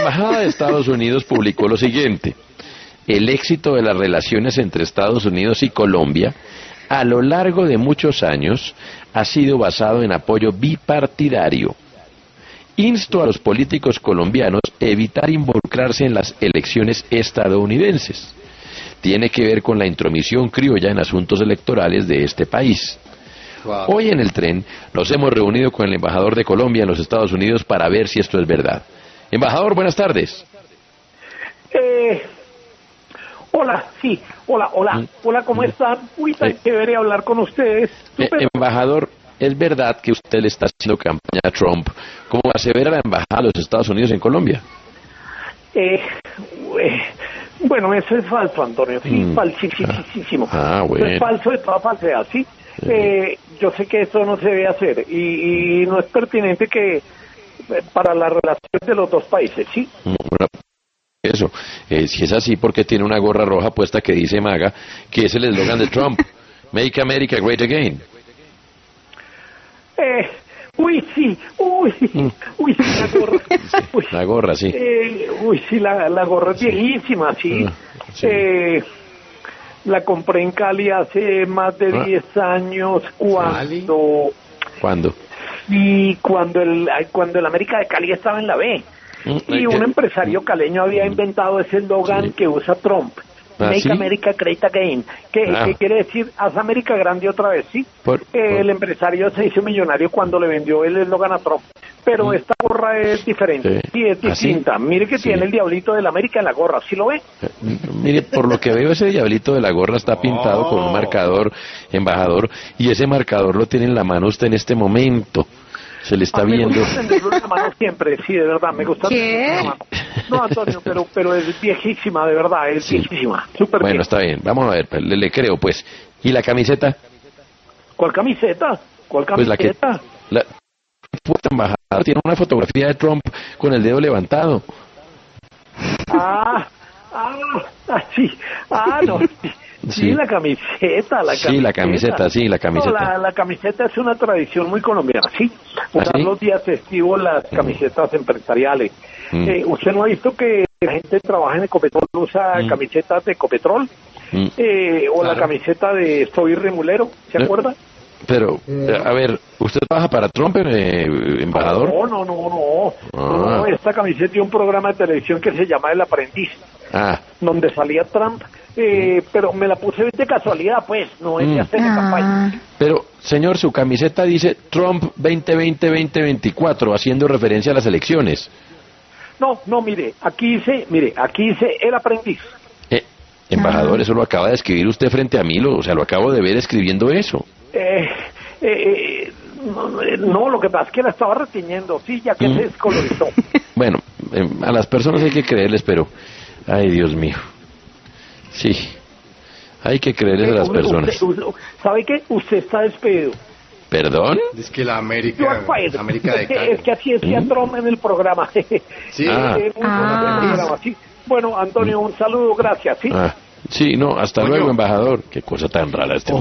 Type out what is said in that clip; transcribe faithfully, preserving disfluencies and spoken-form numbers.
Embajada de Estados Unidos publicó lo siguiente: el éxito de las relaciones entre Estados Unidos y Colombia a lo largo de muchos años ha sido basado en apoyo bipartidario. Insto a los políticos colombianos a evitar involucrarse en las elecciones estadounidenses. Tiene que ver con la intromisión criolla en asuntos electorales de este país. Wow. Hoy en el tren nos hemos reunido con el embajador de Colombia en los Estados Unidos para ver si esto es verdad. Embajador, buenas tardes. Eh, hola, sí, hola, hola, hola, ¿cómo están? Uy, tan Eh. chévere hablar con ustedes. Eh, Súper. embajador, ¿es verdad que usted le está haciendo campaña a Trump como asevera la embajada de los Estados Unidos en Colombia? Eh, eh, bueno, eso es falso, Antonio, sí, Mm. falsísimo. Ah, bueno. Es falso de toda falsedad, sí. Eh, yo sé que eso no se debe hacer y, y no es pertinente que eh, para la relación de los dos países, sí. Bueno, eso, eh, si es así, porque tiene una gorra roja puesta que dice MAGA, que es el eslogan de Trump, Make America Great Again. Eh, uy, sí, uy, Mm. uy, sí, la gorra. Uy. La gorra, sí. Eh, uy, sí, la, la gorra es viejísima, sí. Ah, sí. Eh, la compré en Cali hace más de Ah. diez años cuando ¿Cuándo? y cuando el cuando el América de Cali estaba en la B. Mm, Y eh, un que- empresario caleño había inventado ese eslogan Sí. que usa Trump. ¿Ah, Make sí? America Great Again. Que, Ah. que quiere decir, haz América grande otra vez, ¿sí? Por- Eh, por- El empresario se hizo millonario cuando le vendió el eslogan a Trump. Pero Mm. esta gorra es diferente. Sí. Sí, es ¿Ah, sí? distinta. Mire que Sí. tiene el diablito de la América en la gorra. ¿Sí lo ve? Eh, Mire, por lo que veo, ese diablito de la gorra está pintado con un marcador, embajador, y ese marcador lo tiene en la mano usted en este momento. Se le está Ah, me viendo. gusta tenerlo en la mano siempre, sí, de verdad, me gusta ¿Qué? tenerlo en la mano. No, Antonio, pero pero es viejísima, de verdad, es Sí. viejísima. Súper Bueno, bien. está bien, vamos a ver, pues, le, le creo, pues. ¿Y la camiseta? ¿Cuál camiseta? ¿Cuál Pues la que... camiseta? La puta embajada tiene una fotografía de Trump con el dedo levantado. Ah, ah, ah, sí, ah, no, sí, sí, Sí. la camiseta, la camiseta. Sí, la camiseta, sí, la camiseta. No, la, la camiseta es una tradición muy colombiana, sí. Usar ¿Ah, sí? los días festivos las camisetas empresariales. Mm. Eh, ¿Usted no ha visto que la gente trabaja en Ecopetrol usa Mm. camisetas de Ecopetrol? Mm. Eh, o la Claro. camiseta de Soy Remulero, ¿se Eh, acuerda? Pero, eh, a ver, ¿usted trabaja para Trump, eh, embajador? No, no, no, no. Ah. No, esta camiseta de un programa de televisión que se llama El Aprendiz, Ah, donde salía Trump, eh, pero me la puse de casualidad, pues, no es de Mm. hacer la campaña. pero, señor, su camiseta dice Trump veinte veinte veinte veinticuatro, haciendo referencia a las elecciones. No, no, mire, aquí dice, mire, aquí dice El Aprendiz. Eh, embajador, eso lo acaba de escribir usted frente a mí, lo, o sea, lo acabo de ver escribiendo eso. Eh, eh, eh, no, eh, no, lo que pasa es que la estaba retiñendo, sí, ya que Mm. se descolorizó. Bueno, eh, a las personas hay que creerles, pero, ay, Dios mío. Sí, hay que creerles a las Usted- personas. usted- ¿Sabe qué? Usted está despedido. ¿Perdón? Es que la Yo América, acuerdo. América de Es que- Cali. es que así decía Mm. Trump en el programa. Sí. Ah. En un Ah. programa, sí. Bueno, Antonio, un saludo, gracias, sí. Ah, sí, no, hasta Coño. luego, embajador. Qué cosa tan rara este